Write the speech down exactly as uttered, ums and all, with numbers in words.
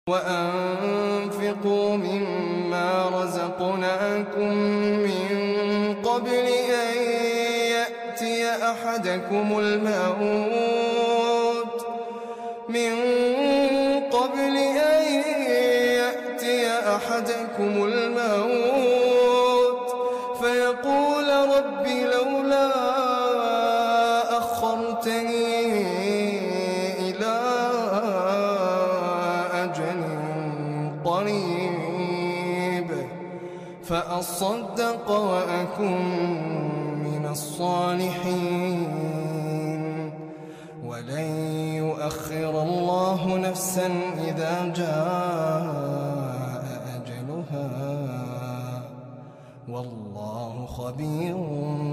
وأنفقوا مما رزقناكم من قبل أن يأتي أحدكم الموت من قبل أن يأتي أحدكم الموت فيقول رب لولا أخرتني إلى أجل قريب فأصدق وأكن من الصالحين ولن يؤخر الله نفسا إذا جاء أجلها والله خبير